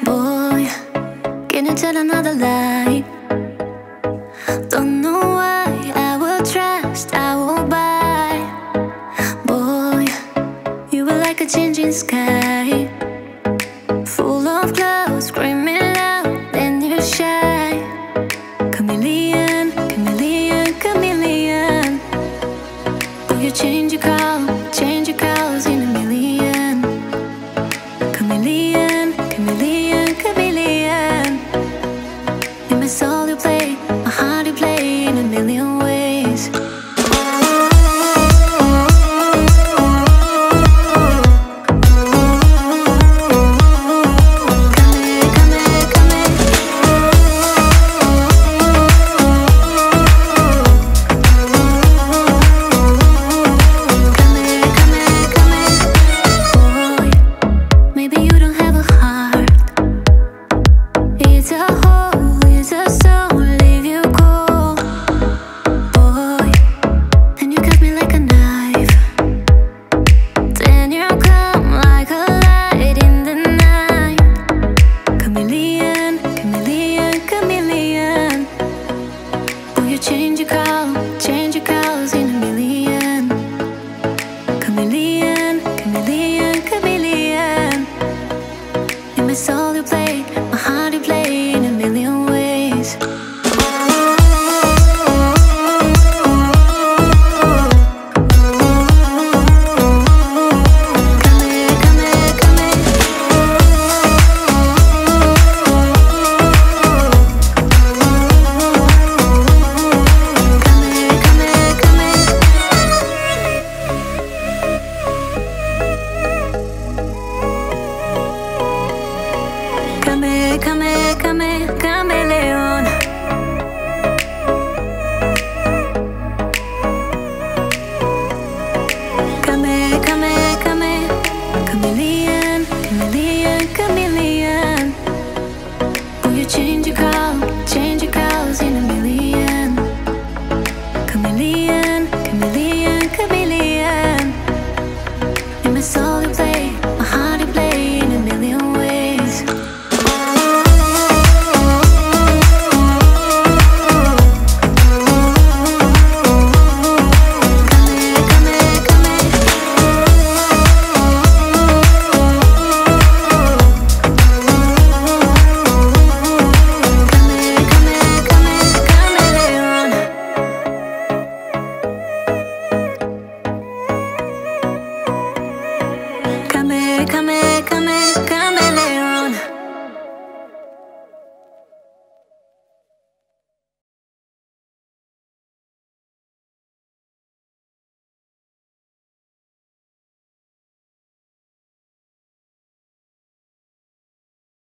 Boy, can you tell another lie? Don't know why I will trust, I will buy. Boy, you were like a changing sky, full of clouds, screaming loud, and you're shy. Chameleon, chameleon, chameleon. Oh, you change your colors in a million. Chameleon, chameleon, chameleon. In my soul you play, my heart you play in a million ways. Change your colors in a million. Chameleon, chameleon, chameleon. In my soul you play, my heart you play in a million ways. Chameleon. Chameleon, chameleon, chameleon.